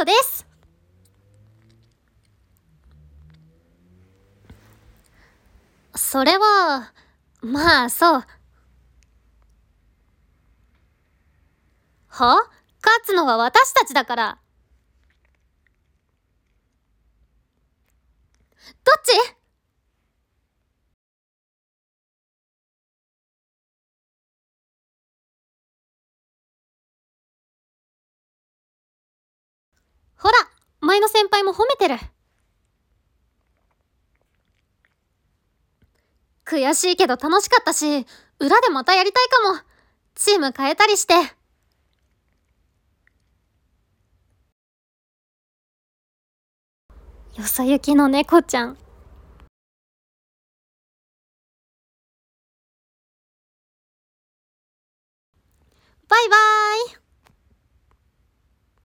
トです。それは、まあそう。勝つのは私たちだから。どっち？ほら、前の先輩も褒めてる。悔しいけど楽しかったし、裏でまたやりたいかも。チーム変えたりして。よさゆきの猫ちゃん。